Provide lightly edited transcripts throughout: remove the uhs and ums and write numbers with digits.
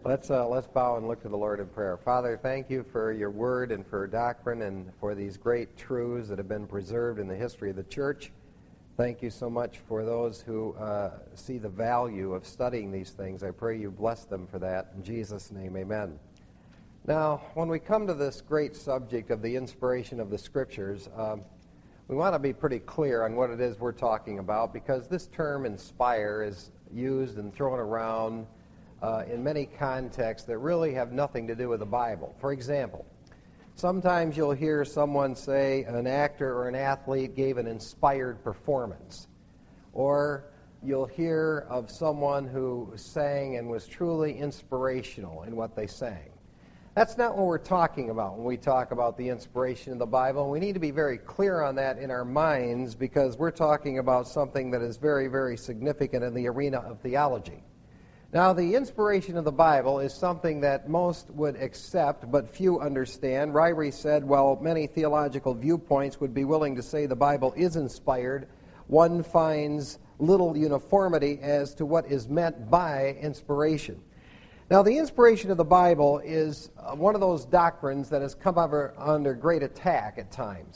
Let's bow and look to the Lord in prayer. Father, thank you for your word and for doctrine and for these great truths that have been preserved in the history of the church. Thank you so much for those who see the value of studying these things. I pray you bless them for that. In Jesus' name, amen. Now, when we come to this great subject of the inspiration of the Scriptures, we want to be pretty clear on what it is we're talking about, because this term inspire is used and thrown around in many contexts that really have nothing to do with the Bible. For example, sometimes you'll hear someone say an actor or an athlete gave an inspired performance. Or you'll hear of someone who sang and was truly inspirational in what they sang. That's not what we're talking about when we talk about the inspiration of the Bible. We need to be very clear on that in our minds, because we're talking about something that is very, very significant in the arena of theology. Now, the inspiration of the Bible is something that most would accept, but few understand. Ryrie said, while many theological viewpoints would be willing to say the Bible is inspired, one finds little uniformity as to what is meant by inspiration. Now, the inspiration of the Bible is one of those doctrines that has come under great attack at times.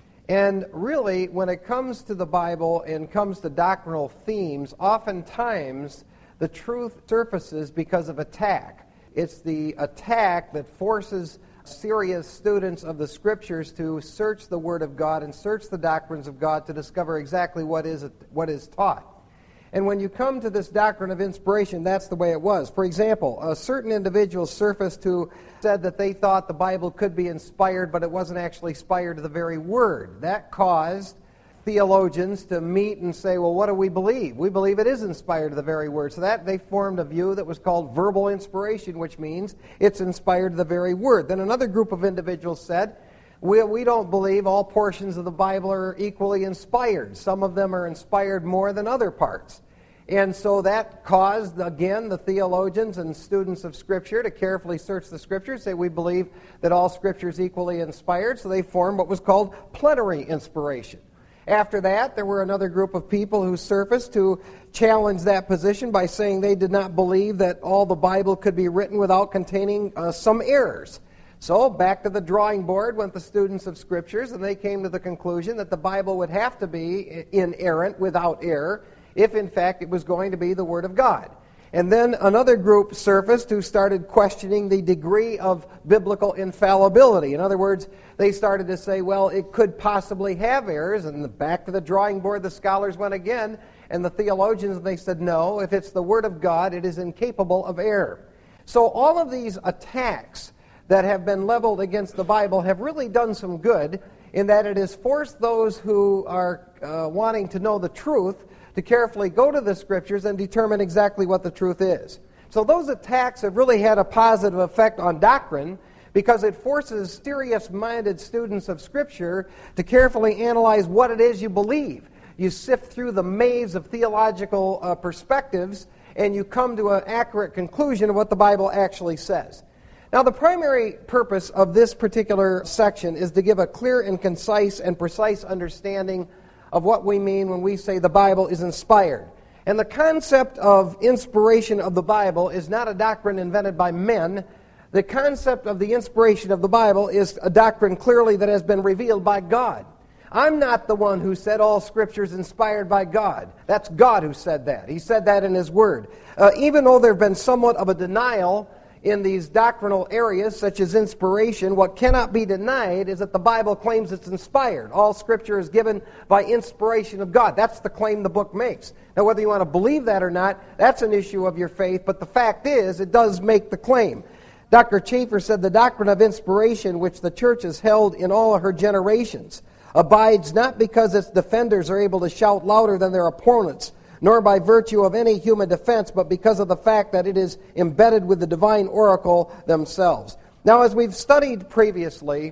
And really, when it comes to the Bible and comes to doctrinal themes, oftentimes the truth surfaces because of attack. It's the attack that forces serious students of the Scriptures to search the Word of God and search the doctrines of God to discover exactly what is taught. And when you come to this doctrine of inspiration, that's the way it was. For example, a certain individual surfaced who said that they thought the Bible could be inspired, but it wasn't actually inspired to the very Word. That caused theologians to meet and say, well, what do we believe? We believe it is inspired to the very Word. So that they formed a view that was called verbal inspiration, which means it's inspired to the very Word. Then another group of individuals said, we don't believe all portions of the Bible are equally inspired. Some of them are inspired more than other parts. And so that caused, again, the theologians and students of Scripture to carefully search the Scriptures, say we believe that all Scripture is equally inspired, so they formed what was called plenary inspiration. After that, there were another group of people who surfaced to challenge that position by saying they did not believe that all the Bible could be written without containing some errors. So back to the drawing board went the students of Scriptures, and they came to the conclusion that the Bible would have to be inerrant, without error, if in fact it was going to be the Word of God. And then another group surfaced who started questioning the degree of biblical infallibility. In other words, they started to say, well, it could possibly have errors. And back to the drawing board, the scholars went again. And the theologians, they said, no, if it's the Word of God, it is incapable of error. So all of these attacks that have been leveled against the Bible have really done some good, in that it has forced those who are wanting to know the truth to carefully go to the Scriptures and determine exactly what the truth is. So those attacks have really had a positive effect on doctrine, because it forces serious-minded students of Scripture to carefully analyze what it is you believe. You sift through the maze of theological perspectives, and you come to an accurate conclusion of what the Bible actually says. Now, the primary purpose of this particular section is to give a clear and concise and precise understanding of what we mean when we say the Bible is inspired. And the concept of inspiration of the Bible is not a doctrine invented by men. The concept of the inspiration of the Bible is a doctrine clearly that has been revealed by God. I'm not the one who said all Scripture is inspired by God. That's God who said that. He said that in His Word. Even though there have been somewhat of a denial in these doctrinal areas, such as inspiration, what cannot be denied is that the Bible claims it's inspired. All Scripture is given by inspiration of God. That's the claim the book makes. Now, whether you want to believe that or not, that's an issue of your faith, but the fact is, it does make the claim. Dr. Chafer said, the doctrine of inspiration, which the church has held in all of her generations, abides not because its defenders are able to shout louder than their opponents, nor by virtue of any human defense, but because of the fact that it is embedded with the divine oracle themselves. Now, as we've studied previously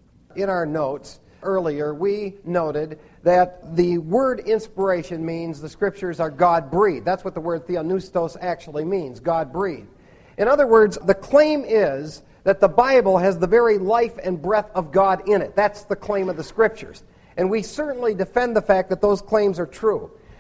in our notes earlier, we noted that the word inspiration means the Scriptures are God-breathed. That's what the word theopneustos actually means, God-breathed. In other words, the claim is that the Bible has the very life and breath of God in it. That's the claim of the Scriptures. And we certainly defend the fact that those claims are true.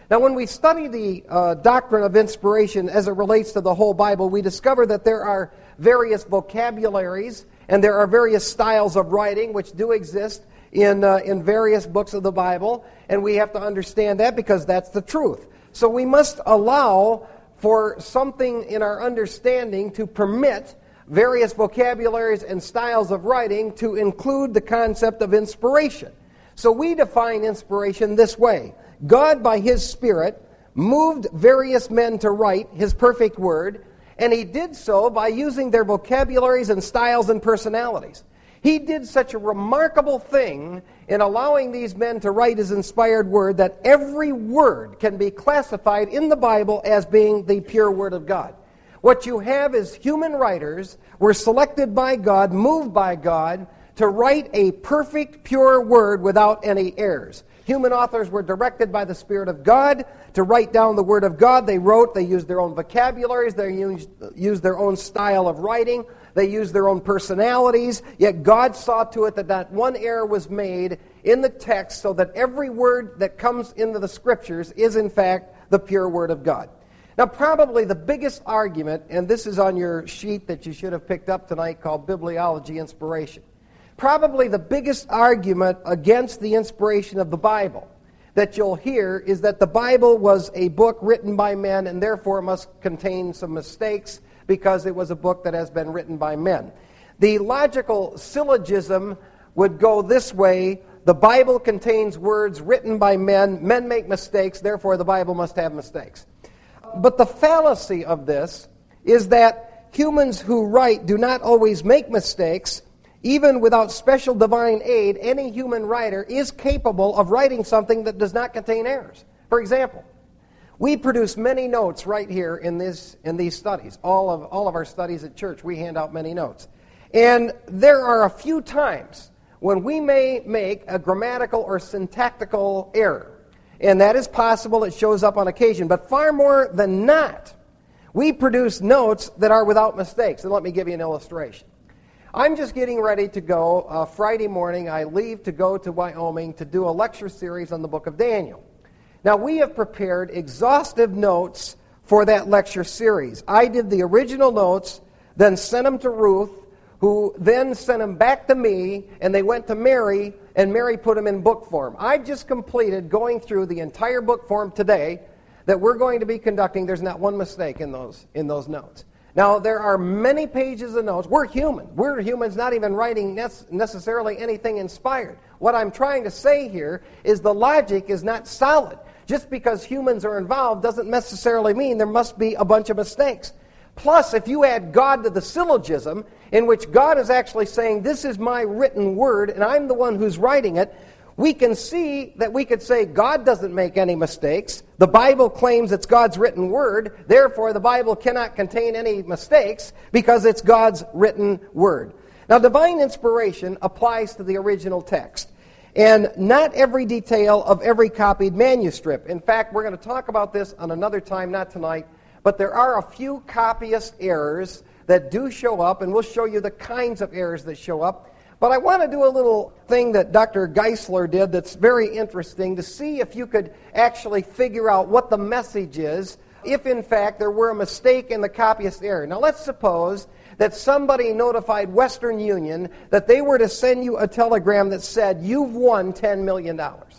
Now, when we study the doctrine of inspiration as it relates to the whole Bible, we discover that there are various vocabularies and there are various styles of writing which do exist in various books of the Bible, and we have to understand that because that's the truth. So we must allow for something in our understanding to permit various vocabularies and styles of writing to include the concept of inspiration. So we define inspiration this way. God, by His Spirit, moved various men to write His perfect word, and He did so by using their vocabularies and styles and personalities. He did such a remarkable thing in allowing these men to write His inspired word that every word can be classified in the Bible as being the pure word of God. What you have is human writers were selected by God, moved by God, to write a perfect, pure word without any errors. Human authors were directed by the Spirit of God to write down the Word of God. They wrote, they used their own vocabularies, they used their own style of writing, they used their own personalities, yet God saw to it that not one error was made in the text so that every word that comes into the Scriptures is in fact the pure Word of God. Now probably the biggest argument, and this is on your sheet that you should have picked up tonight called Bibliology Inspiration. Probably the biggest argument against the inspiration of the Bible that you'll hear is that the Bible was a book written by men and therefore must contain some mistakes because it was a book that has been written by men. The logical syllogism would go this way: the Bible contains words written by men, men make mistakes, therefore the Bible must have mistakes. But the fallacy of this is that humans who write do not always make mistakes. Even without special divine aid, any human writer is capable of writing something that does not contain errors. For example, we produce many notes right here in these studies. All of our studies at church, we hand out many notes. And there are a few times when we may make a grammatical or syntactical error. And that is possible, it shows up on occasion. But far more than not, we produce notes that are without mistakes. And let me give you an illustration. I'm just getting ready to go. Friday morning, I leave to go to Wyoming to do a lecture series on the book of Daniel. Now, we have prepared exhaustive notes for that lecture series. I did the original notes, then sent them to Ruth, who then sent them back to me, and they went to Mary, and Mary put them in book form. I just completed going through the entire book form today that we're going to be conducting. There's not one mistake in those notes. Now, there are many pages of notes. We're human. We're humans not even writing necessarily anything inspired. What I'm trying to say here is the logic is not solid. Just because humans are involved doesn't necessarily mean there must be a bunch of mistakes. Plus, if you add God to the syllogism, in which God is actually saying, this is my written word, and I'm the one who's writing it, we can see that we could say God doesn't make any mistakes. The Bible claims it's God's written word. Therefore, the Bible cannot contain any mistakes because it's God's written word. Now, divine inspiration applies to the original text. And not every detail of every copied manuscript. In fact, we're going to talk about this on another time, not tonight. But there are a few copyist errors that do show up, and we'll show you the kinds of errors that show up. But I want to do a little thing that Dr. Geisler did that's very interesting to see if you could actually figure out what the message is if, in fact, there were a mistake in the copyist error. Now, let's suppose that somebody notified Western Union that they were to send you a telegram that said, you've won $10 million.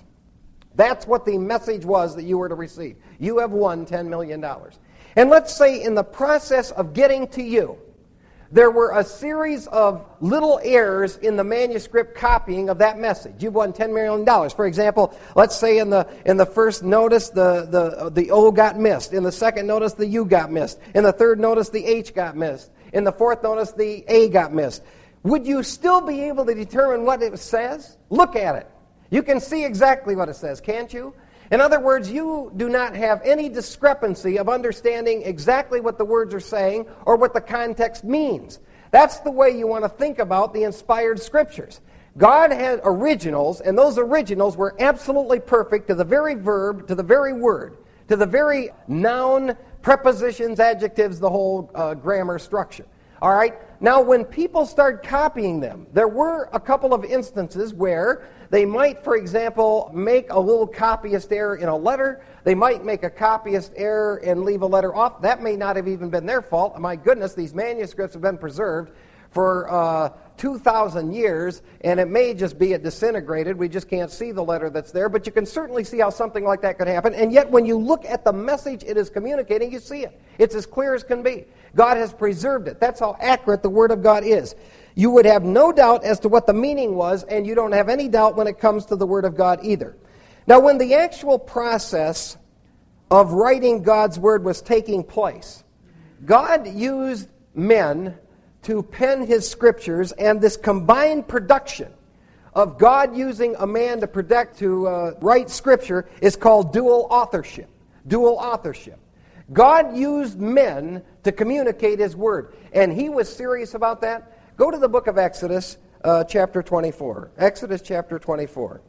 That's what the message was that you were to receive. You have won $10 million. And let's say in the process of getting to you, there were a series of little errors in the manuscript copying of that message. You've won $10 million. For example, let's say in the first notice, the O got missed. In the second notice, the U got missed. In the third notice, the H got missed. In the fourth notice, the A got missed. Would you still be able to determine what it says? Look at it. You can see exactly what it says, can't you? In other words, you do not have any discrepancy of understanding exactly what the words are saying or what the context means. That's the way you want to think about the inspired Scriptures. God had originals, and those originals were absolutely perfect to the very verb, to the very word, to the very noun, prepositions, adjectives, the whole grammar structure. All right? Now, when people start copying them, there were a couple of instances where they might, for example, make a little copyist error in a letter. They might make a copyist error and leave a letter off. That may not have even been their fault. My goodness, these manuscripts have been preserved for 2,000 years, and it may just be disintegrated. We just can't see the letter that's there, but you can certainly see how something like that could happen. And yet, when you look at the message it is communicating, you see it. It's as clear as can be. God has preserved it. That's how accurate the Word of God is. You would have no doubt as to what the meaning was, and you don't have any doubt when it comes to the Word of God either. Now, when the actual process of writing God's Word was taking place, God used men to pen His Scriptures, and this combined production of God using a man to write Scripture is called dual authorship. Dual authorship. God used men to communicate His Word, and He was serious about that. Go to the book of Exodus, chapter 24. Exodus chapter 24.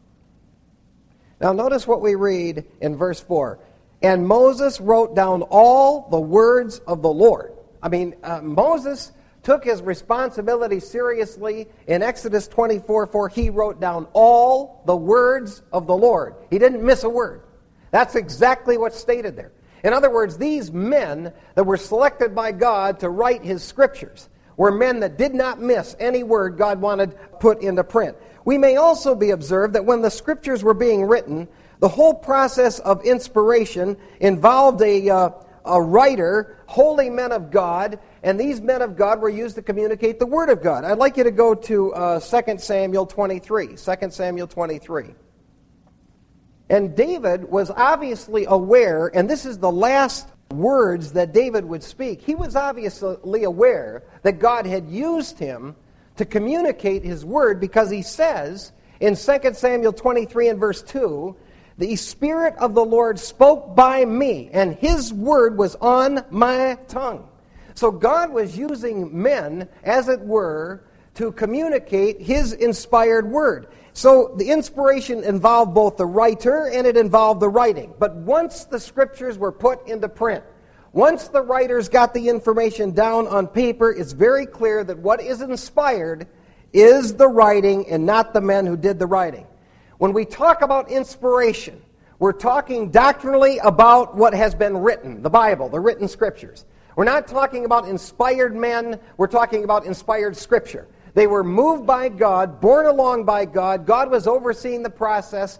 Now notice what we read in verse 4. And Moses wrote down all the words of the Lord. Moses took his responsibility seriously. In Exodus 24:4, he wrote down all the words of the Lord. He didn't miss a word. That's exactly what's stated there. In other words, these men that were selected by God to write His Scriptures were men that did not miss any word God wanted put into print. We may also be observed that when the Scriptures were being written, the whole process of inspiration involved a writer, holy men of God, and these men of God were used to communicate the Word of God. I'd like you to go to 2 Samuel 23. 2 Samuel 23. And David was obviously aware, and this is the last words that David would speak. He was obviously aware that God had used him to communicate His Word, because he says in 2 Samuel 23 and verse 2, the Spirit of the Lord spoke by me, and His Word was on my tongue. So God was using men, as it were, to communicate His inspired Word. So the inspiration involved both the writer and it involved the writing. But once the Scriptures were put into print, once the writers got the information down on paper, it's very clear that what is inspired is the writing and not the men who did the writing. When we talk about inspiration, we're talking doctrinally about what has been written, the Bible, the written Scriptures. We're not talking about inspired men, we're talking about inspired Scripture. They were moved by God, borne along by God. God was overseeing the process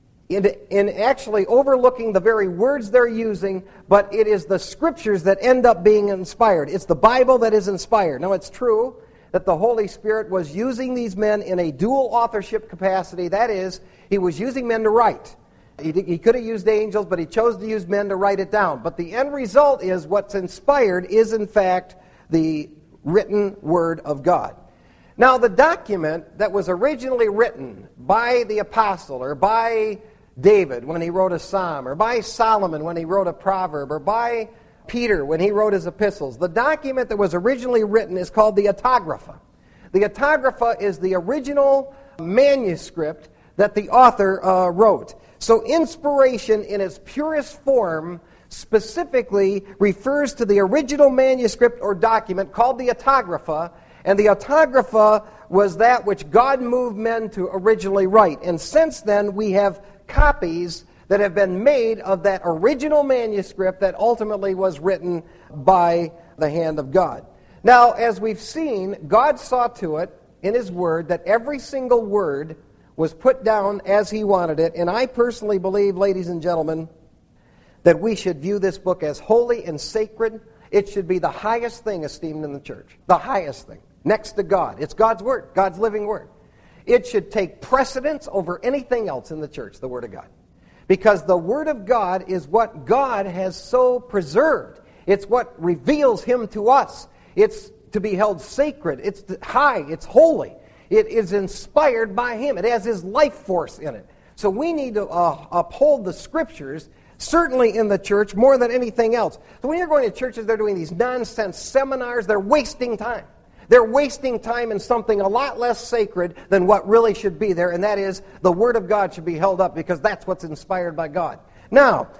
in actually overlooking the very words they're using, but it is the Scriptures that end up being inspired. It's the Bible that is inspired. Now, it's true that the Holy Spirit was using these men in a dual authorship capacity. That is, He was using men to write. He could have used angels, but He chose to use men to write it down. But the end result is what's inspired is, in fact, the written Word of God. Now, the document that was originally written by the apostle, or by David when he wrote a psalm, or by Solomon when he wrote a proverb, or by Peter when he wrote his epistles, the document that was originally written is called the Autographa. The Autographa is the original manuscript that the author wrote. So inspiration in its purest form specifically refers to the original manuscript or document called the Autographa, and the Autographa was that which God moved men to originally write. And since then, we have copies that have been made of that original manuscript that ultimately was written by the hand of God. Now, as we've seen, God saw to it in His Word that every single word was put down as He wanted it. And I personally believe, ladies and gentlemen, that we should view this book as holy and sacred. It should be the highest thing esteemed in the church. The highest thing. Next to God. It's God's Word. God's living Word. It should take precedence over anything else in the church, the Word of God. Because the Word of God is what God has so preserved. It's what reveals Him to us. It's to be held sacred. It's high. It's holy. It is inspired by Him. It has His life force in it. So we need to uphold the Scriptures, certainly in the church, more than anything else. So when you're going to churches, they're doing these nonsense seminars. They're wasting time. They're wasting time in something a lot less sacred than what really should be there, and that is the Word of God should be held up because that's what's inspired by God. Now,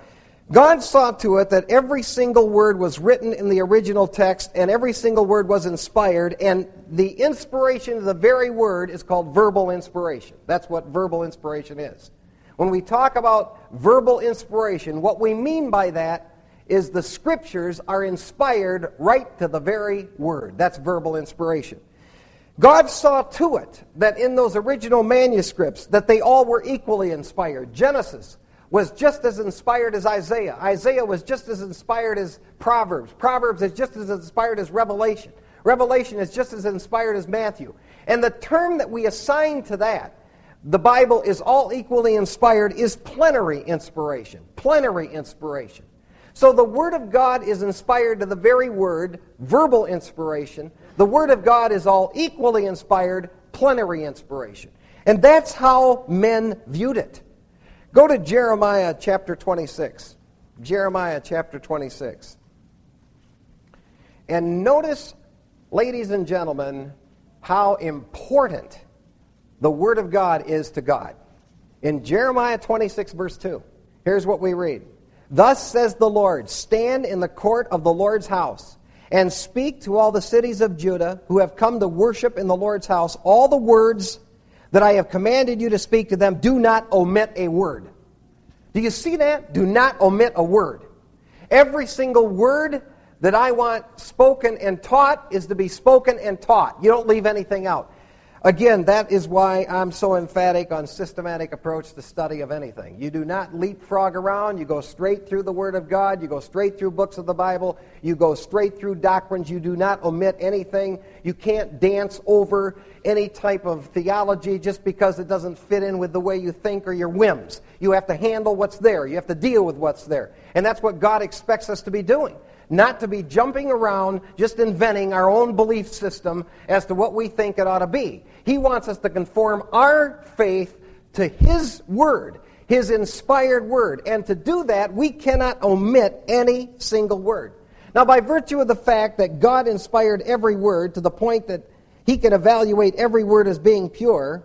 God saw to it that every single word was written in the original text, and every single word was inspired, and the inspiration of the very word is called verbal inspiration. That's what verbal inspiration is. When we talk about verbal inspiration, what we mean by that is the Scriptures are inspired right to the very word. That's verbal inspiration. God saw to it that in those original manuscripts that they all were equally inspired. Genesis was just as inspired as Isaiah. Isaiah was just as inspired as Proverbs. Proverbs is just as inspired as Revelation. Revelation is just as inspired as Matthew. And the term that we assign to that, the Bible is all equally inspired, is plenary inspiration. Plenary inspiration. So the Word of God is inspired to the very word, verbal inspiration. The Word of God is all equally inspired, plenary inspiration. And that's how men viewed it. Go to Jeremiah chapter 26. Jeremiah chapter 26. And notice, ladies and gentlemen, how important the Word of God is to God. In Jeremiah 26, verse 2, here's what we read. Thus says the Lord, stand in the court of the Lord's house, and speak to all the cities of Judah who have come to worship in the Lord's house all the words that I have commanded you to speak to them. Do not omit a word. Do you see that? Do not omit a word. Every single word that I want spoken and taught is to be spoken and taught. You don't leave anything out. Again, that is why I'm so emphatic on systematic approach to study of anything. You do not leapfrog around. You go straight through the Word of God. You go straight through books of the Bible. You go straight through doctrines. You do not omit anything. You can't dance over any type of theology just because it doesn't fit in with the way you think or your whims. You have to handle what's there. You have to deal with what's there. And that's what God expects us to be doing. Not to be jumping around, just inventing our own belief system as to what we think it ought to be. He wants us to conform our faith to His Word, His inspired Word. And to do that, we cannot omit any single word. Now, by virtue of the fact that God inspired every word to the point that He can evaluate every word as being pure,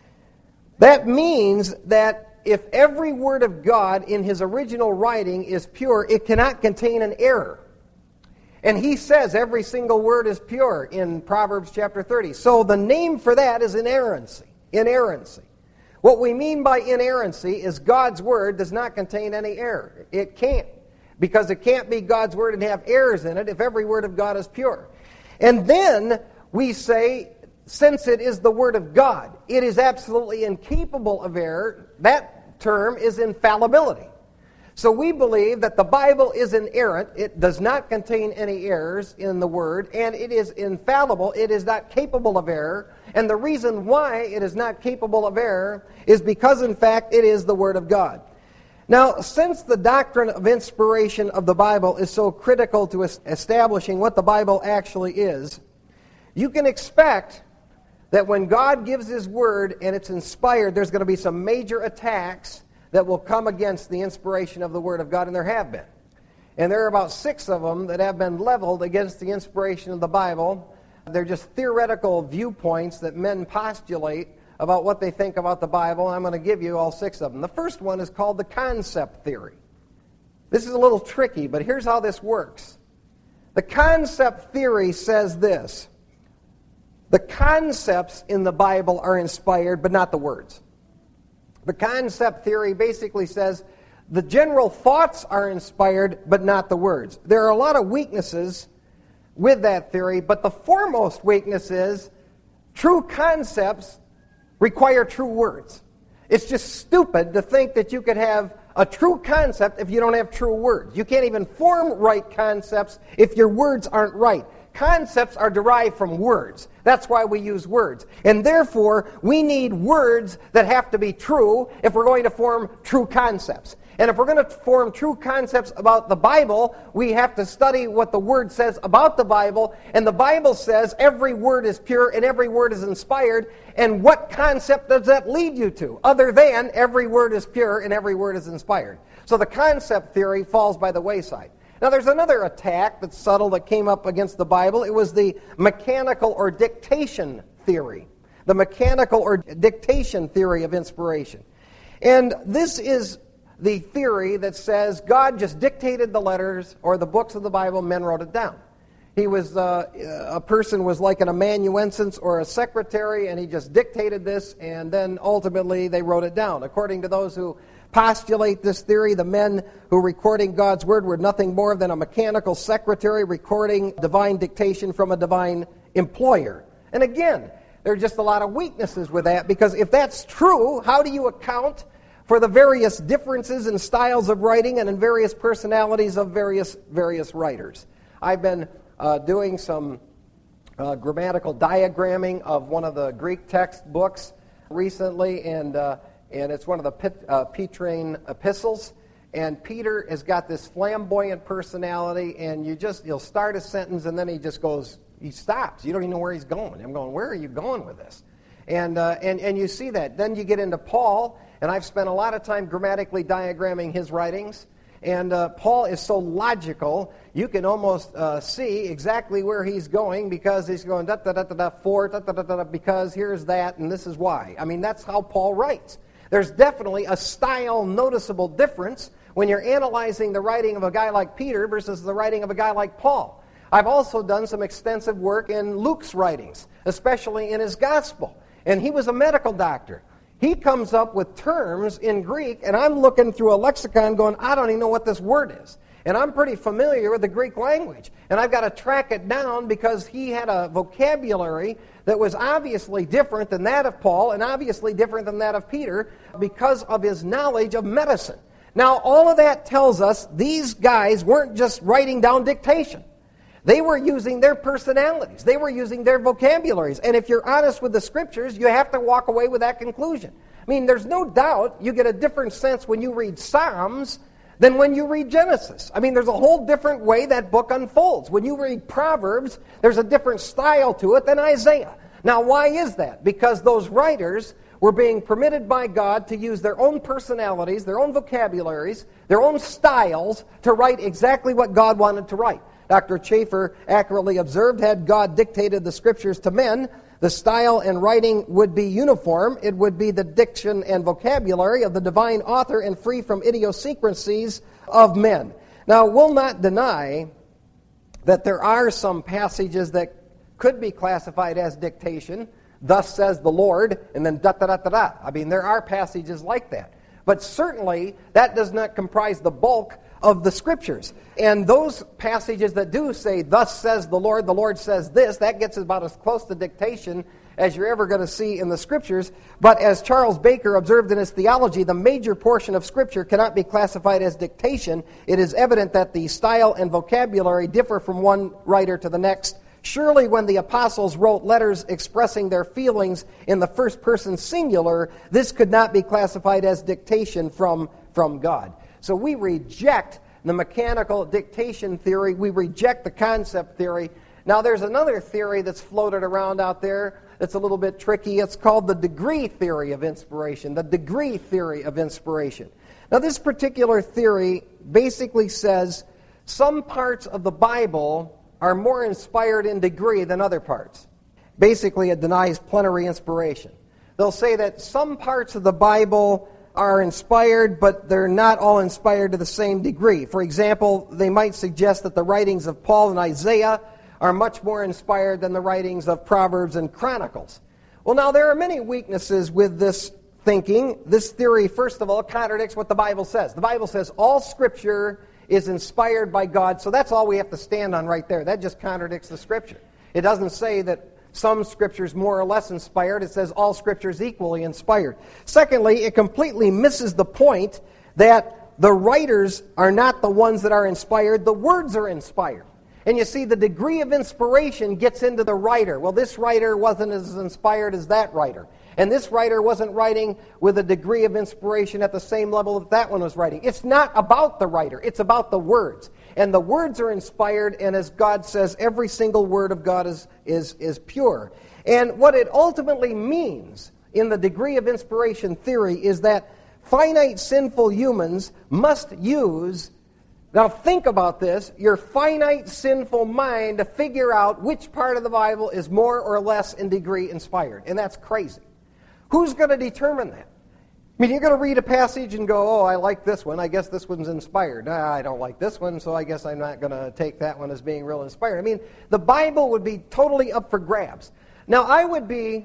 that means that if every word of God in His original writing is pure, it cannot contain an error. And He says every single word is pure in Proverbs chapter 30. So the name for that is inerrancy. Inerrancy. What we mean by inerrancy is God's Word does not contain any error. It can't. Because it can't be God's Word and have errors in it if every word of God is pure. And then we say, since it is the Word of God, it is absolutely incapable of error. That term is infallibility. So we believe that the Bible is inerrant. It does not contain any errors in the Word, and it is infallible. It is not capable of error. And the reason why it is not capable of error is because, in fact, it is the Word of God. Now, since the doctrine of inspiration of the Bible is so critical to establishing what the Bible actually is, you can expect that when God gives His Word and it's inspired, there's going to be some major attacks that will come against the inspiration of the Word of God, and there have been. And there are about 6 of them that have been leveled against the inspiration of the Bible. They're just theoretical viewpoints that men postulate about what they think about the Bible. I'm going to give you all 6 of them. The first one is called the concept theory. This is a little tricky, but here's how this works. The concept theory says this: the concepts in the Bible are inspired, but not the words. The concept theory basically says the general thoughts are inspired, but not the words. There are a lot of weaknesses with that theory, but the foremost weakness is true concepts require true words. It's just stupid to think that you could have a true concept if you don't have true words. You can't even form right concepts if your words aren't right. Concepts are derived from words. That's why we use words. And therefore, we need words that have to be true if we're going to form true concepts. And if we're going to form true concepts about the Bible, we have to study what the Word says about the Bible. And the Bible says every word is pure and every word is inspired. And what concept does that lead you to? Other than every word is pure and every word is inspired. So the concept theory falls by the wayside. Now there's another attack that's subtle that came up against the Bible. It was the mechanical or dictation theory. The mechanical or dictation theory of inspiration. And this is the theory that says God just dictated the letters or the books of the Bible, men wrote it down. He was a person was like an amanuensis or a secretary, and he just dictated this, and then ultimately they wrote it down. According to those who postulate this theory, the men who were recording God's Word were nothing more than a mechanical secretary recording divine dictation from a divine employer. And again, there are just a lot of weaknesses with that, because if that's true, how do you account for the various differences in styles of writing and in various personalities of various writers? I've been doing some grammatical diagramming of one of the Greek textbooks recently, and it's one of the Petrine epistles. And Peter has got this flamboyant personality, and you'll start a sentence, and then he stops. You don't even know where he's going. I'm going, where are you going with this? And you see that. Then you get into Paul, and I've spent a lot of time grammatically diagramming his writings. And Paul is so logical, you can almost see exactly where he's going, because he's going da-da-da-da-da, for, da-da-da-da, because here's that, and this is why. I mean, that's how Paul writes. There's definitely a style noticeable difference when you're analyzing the writing of a guy like Peter versus the writing of a guy like Paul. I've also done some extensive work in Luke's writings, especially in his gospel. And he was a medical doctor. He comes up with terms in Greek, and I'm looking through a lexicon going, I don't even know what this word is. And I'm pretty familiar with the Greek language. And I've got to track it down because he had a vocabulary that was obviously different than that of Paul and obviously different than that of Peter because of his knowledge of medicine. Now, all of that tells us these guys weren't just writing down dictation. They were using their personalities. They were using their vocabularies. And if you're honest with the Scriptures, you have to walk away with that conclusion. I mean, there's no doubt you get a different sense when you read Psalms than when you read Genesis. I mean, there's a whole different way that book unfolds. When you read Proverbs, there's a different style to it than Isaiah. Now, why is that? Because those writers were being permitted by God to use their own personalities, their own vocabularies, their own styles to write exactly what God wanted to write. Dr. Chafer accurately observed, had God dictated the Scriptures to men, the style and writing would be uniform. It would be the diction and vocabulary of the divine author and free from idiosyncrasies of men. Now, we'll not deny that there are some passages that could be classified as dictation, thus says the Lord, and then da-da-da-da-da. I mean, there are passages like that. But certainly, that does not comprise the bulk of the Scriptures. And those passages that do say, thus says the Lord says this, that gets about as close to dictation as you're ever going to see in the Scriptures. But as Charles Baker observed in his theology, the major portion of Scripture cannot be classified as dictation. It is evident that the style and vocabulary differ from one writer to the next. Surely when the apostles wrote letters expressing their feelings in the first person singular, this could not be classified as dictation from God. So we reject the mechanical dictation theory. We reject the concept theory. Now there's another theory that's floated around out there that's a little bit tricky. It's called the degree theory of inspiration. The degree theory of inspiration. Now this particular theory basically says some parts of the Bible are more inspired in degree than other parts. Basically, it denies plenary inspiration. They'll say that some parts of the Bible are inspired, but they're not all inspired to the same degree. For example, they might suggest that the writings of Paul and Isaiah are much more inspired than the writings of Proverbs and Chronicles. Well, now, there are many weaknesses with this thinking. This theory, first of all, contradicts what the Bible says. The Bible says all Scripture is inspired by God, so that's all we have to stand on right there. That just contradicts the Scripture. It doesn't say that some Scripture's more or less inspired. It says all Scripture is equally inspired. Secondly, it completely misses the point that the writers are not the ones that are inspired. The words are inspired. And you see, the degree of inspiration gets into the writer. Well, this writer wasn't as inspired as that writer. And this writer wasn't writing with a degree of inspiration at the same level that one was writing. It's not about the writer. It's about the words. And the words are inspired, and as God says, every single word of God is pure. And what it ultimately means in the degree of inspiration theory is that finite sinful humans must use, now think about this, your finite sinful mind to figure out which part of the Bible is more or less in degree inspired. And that's crazy. Who's going to determine that? I mean, you're going to read a passage and go, oh, I like this one. I guess this one's inspired. I don't like this one, so I guess I'm not going to take that one as being real inspired. I mean, the Bible would be totally up for grabs. Now, I would be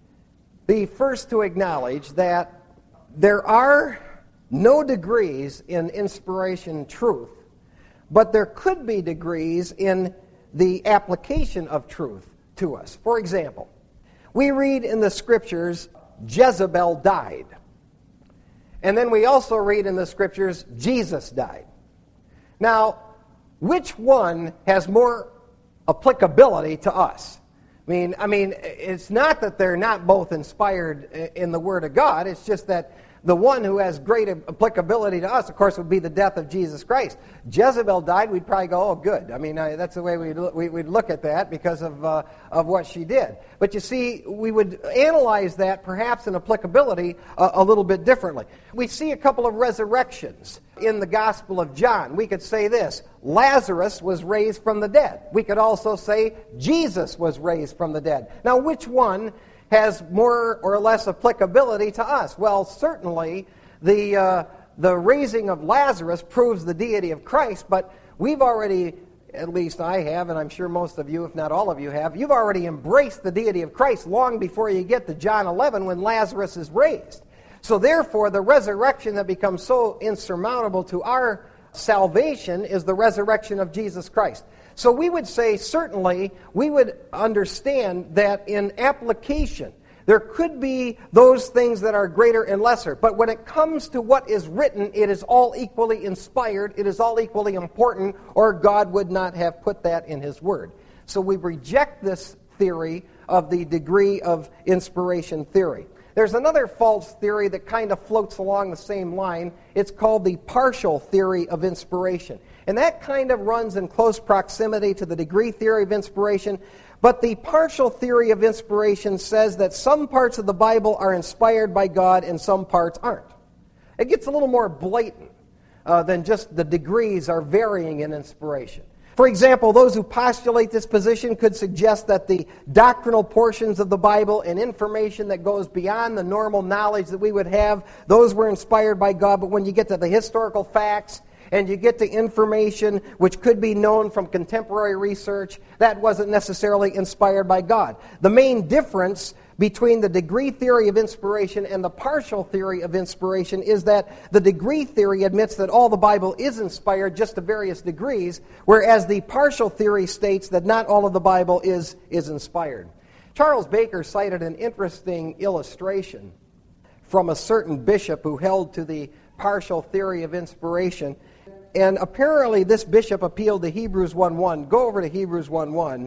the first to acknowledge that there are no degrees in inspiration truth, but there could be degrees in the application of truth to us. For example, we read in the Scriptures, Jezebel died. And then we also read in the Scriptures, Jesus died. Now, which one has more applicability to us? I mean, it's not that they're not both inspired in the Word of God. It's just that the one who has great applicability to us, of course, would be the death of Jesus Christ. Jezebel died, we'd probably go, oh, good. I mean, that's the way we'd look at that because of what she did. But you see, we would analyze that perhaps in applicability a little bit differently. We see a couple of resurrections in the Gospel of John. We could say this: Lazarus was raised from the dead. We could also say Jesus was raised from the dead. Now, which one has more or less applicability to us? Well, certainly the raising of Lazarus proves the deity of Christ, but we've already, at least I have, and I'm sure most of you, if not all of you have, you've already embraced the deity of Christ long before you get to John 11 when Lazarus is raised. So therefore, the resurrection that becomes so insurmountable to our salvation is the resurrection of Jesus Christ. So we would say, certainly, we would understand that in application, there could be those things that are greater and lesser. But when it comes to what is written, it is all equally inspired, it is all equally important, or God would not have put that in His Word. So we reject this theory of the degree of inspiration theory. There's another false theory that kind of floats along the same line. It's called the partial theory of inspiration. And that kind of runs in close proximity to the degree theory of inspiration. But the partial theory of inspiration says that some parts of the Bible are inspired by God and some parts aren't. It gets a little more blatant than just the degrees are varying in inspiration. For example, those who postulate this position could suggest that the doctrinal portions of the Bible and information that goes beyond the normal knowledge that we would have, those were inspired by God. But when you get to the historical facts and you get to information which could be known from contemporary research, that wasn't necessarily inspired by God. The main difference between the degree theory of inspiration and the partial theory of inspiration is that the degree theory admits that all the Bible is inspired just to various degrees, whereas the partial theory states that not all of the Bible is inspired. Charles Baker cited an interesting illustration from a certain bishop who held to the partial theory of inspiration. And apparently this bishop appealed to Hebrews 1:1. Go over to Hebrews 1:1.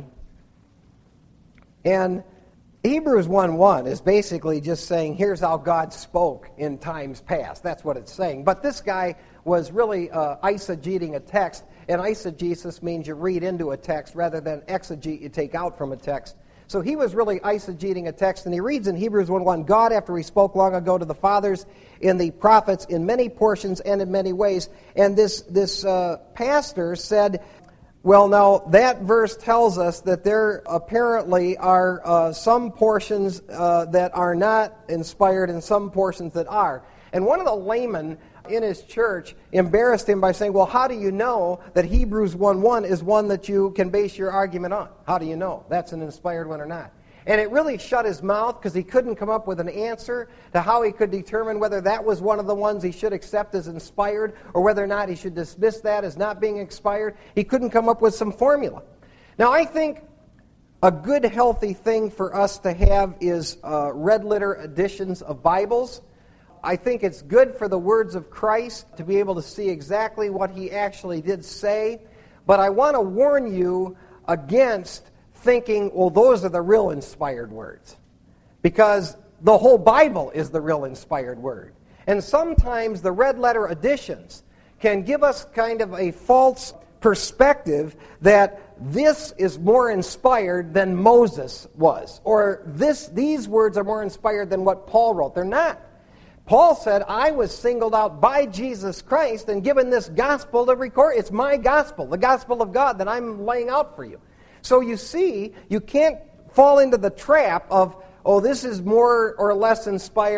And Hebrews 1:1 is basically just saying, here's how God spoke in times past. That's what it's saying. But this guy was really eisegeting a text, and eisegesis means you read into a text rather than exegete, you take out from a text. So he was really eisegeting a text, and he reads in Hebrews 1:1, God, after He spoke long ago to the fathers in the prophets in many portions and in many ways. And this pastor said, well, now, that verse tells us that there apparently are some portions that are not inspired and some portions that are. And one of the laymen in his church embarrassed him by saying, well, how do you know that Hebrews 1:1 is one that you can base your argument on? How do you know that's an inspired one or not? And it really shut his mouth because he couldn't come up with an answer to how he could determine whether that was one of the ones he should accept as inspired or whether or not he should dismiss that as not being expired. He couldn't come up with some formula. Now, I think a good, healthy thing for us to have is red letter editions of Bibles. I think it's good for the words of Christ to be able to see exactly what He actually did say. But I want to warn you against thinking, well, those are the real inspired words. Because the whole Bible is the real inspired word. And sometimes the red letter editions can give us kind of a false perspective that this is more inspired than Moses was. Or these words are more inspired than what Paul wrote. They're not. Paul said, I was singled out by Jesus Christ and given this gospel to record. It's my gospel, the gospel of God that I'm laying out for you. So you see, you can't fall into the trap of, oh, this is more or less inspired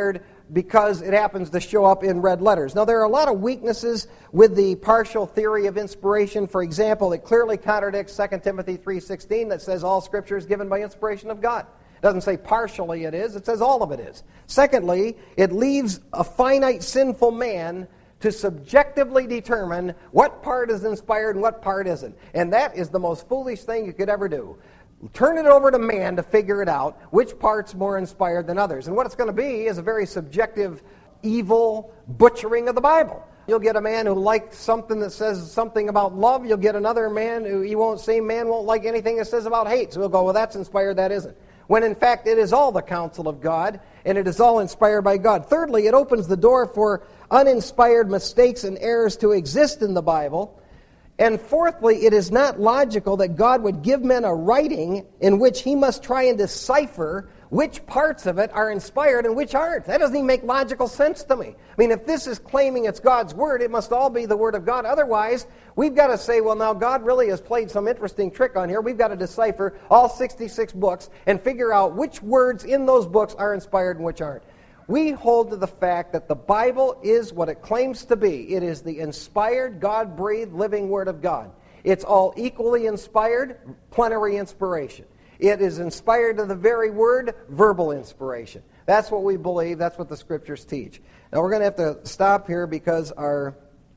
because it happens to show up in red letters. Now, there are a lot of weaknesses with the partial theory of inspiration. For example, it clearly contradicts 2 Timothy 3:16 that says all Scripture is given by inspiration of God. It doesn't say partially it is, it says all of it is. Secondly, it leaves a finite sinful man to subjectively determine what part is inspired and what part isn't. And that is the most foolish thing you could ever do. Turn it over to man to figure it out, which part's more inspired than others. And what it's going to be is a very subjective, evil butchering of the Bible. You'll get a man who likes something that says something about love. You'll get another man who won't like anything that says about hate. So he'll go, well, that's inspired, that isn't. When in fact it is all the counsel of God, and it is all inspired by God. Thirdly, it opens the door for uninspired mistakes and errors to exist in the Bible. And fourthly, it is not logical that God would give men a writing in which he must try and decipher which parts of it are inspired and which aren't. That doesn't even make logical sense to me. I mean, if this is claiming it's God's Word, it must all be the Word of God. Otherwise, we've got to say, well, now God really has played some interesting trick on here. We've got to decipher all 66 books and figure out which words in those books are inspired and which aren't. We hold to the fact that the Bible is what it claims to be. It is the inspired, God-breathed, living Word of God. It's all equally inspired, plenary inspiration. It is inspired to the very word, verbal inspiration. That's what we believe. That's what the Scriptures teach. Now, we're going to have to stop here because our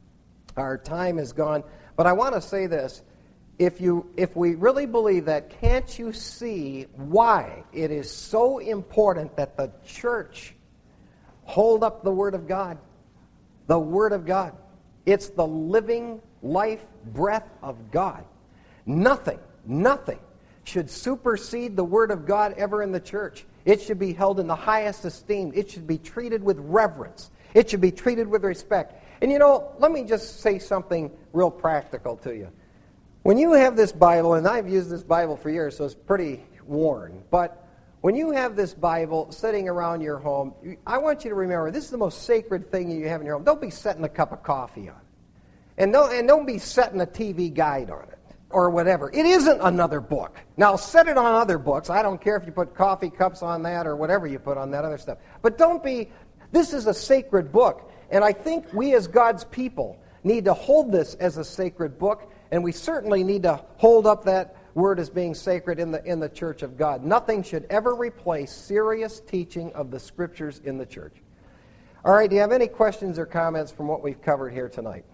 time is gone. But I want to say this. If we really believe that, can't you see why it is so important that the church hold up the Word of God? The Word of God. It's the living life breath of God. Nothing should supersede the Word of God ever in the church. It should be held in the highest esteem. It should be treated with reverence. It should be treated with respect. And let me just say something real practical to you. When you have this Bible, and I've used this Bible for years, so it's pretty worn, but when you have this Bible sitting around your home, I want you to remember, this is the most sacred thing you have in your home. Don't be setting a cup of coffee on it. And don't be setting a TV guide on it or whatever. It isn't another book. Now, set it on other books. I don't care if you put coffee cups on that or whatever you put on that other stuff. But this is a sacred book. And I think we as God's people need to hold this as a sacred book, and we certainly need to hold up that Word as being sacred in the church of God. Nothing should ever replace serious teaching of the Scriptures in the church. All right, do you have any questions or comments from what we've covered here tonight?